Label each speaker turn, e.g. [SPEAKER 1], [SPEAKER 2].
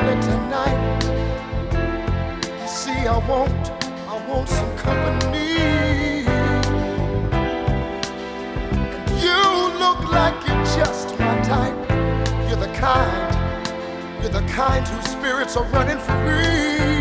[SPEAKER 1] early tonight. You see, I want some company. And you look like you're just my type. You're the kind whose spirits are running free.